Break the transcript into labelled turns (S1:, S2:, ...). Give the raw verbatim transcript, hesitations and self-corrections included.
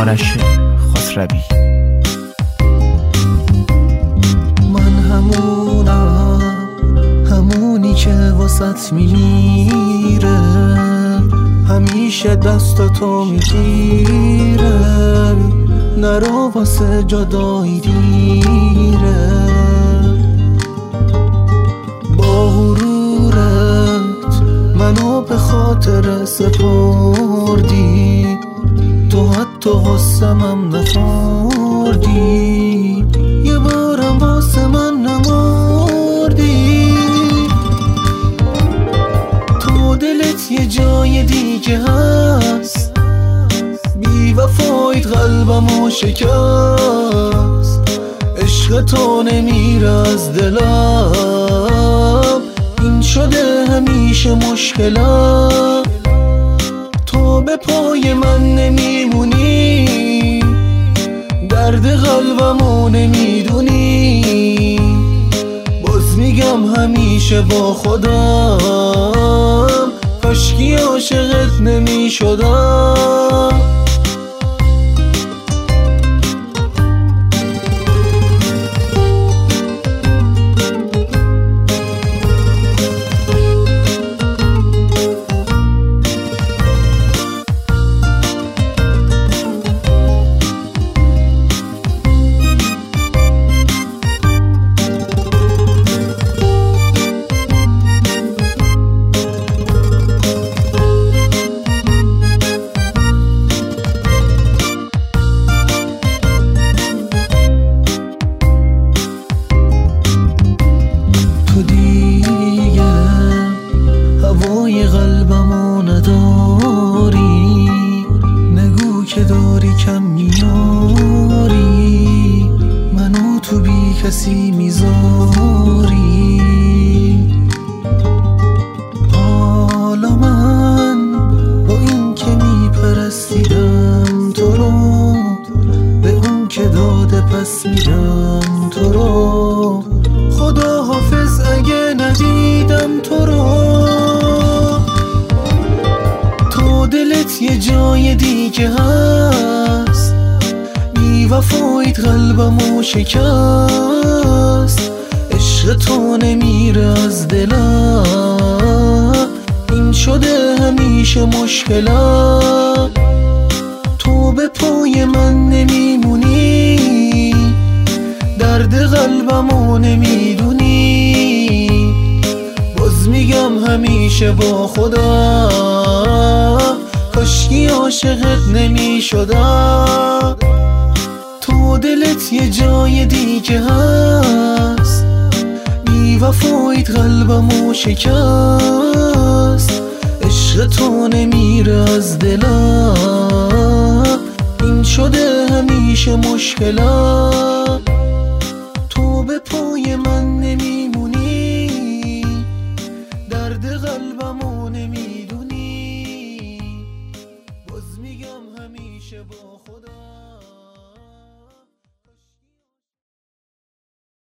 S1: آرش خسروی.
S2: من همونم، همونی که واسط میمیره، همیشه دستاتو میگیره، نرو واسه جدایی دیره. با غرورت منو به خاطر سپردی، تو حتی غصمم نخوردی، یه بارم واسه من نمردی. تو دلت یه جای دیگه هست، بی وفایت قلبمو شکست، عشق تو نمیره از دلم، این شده همیشه مشکلم. تو به پای من نمیمونی، درد قلبمو نمیدونی، باز میگم همیشه با خودم، کاشکی عاشقت نمیشدم. قلبمو نداری، نگو که داری کم میاری، منو تو بی کسی میذاری. حالا من با این که میپرستیدم تو رو، به اون که داده پس میدم تو رو، خدا حافظ اگه ندیدم تو رو. دلت یه جای دیگه هست، بی وفایت قلبمو شکست، عشق تو نمیره از دلم، این شده همیشه مشکلم. تو به پای من نمیمونی، درد قلبمو نمیدونی، باز میگم همیشه با خودم، کاشکی عاشقت نمیشدم. تو دلت یه جای دیگه هست، بی وفایت قلبمو شکست، عشق تو نمیره از دلم، این شده همیشه مشکلم. تو به پای من نمیمونی، درد قلبمو نمیدونی، باز میگم همیشه با خود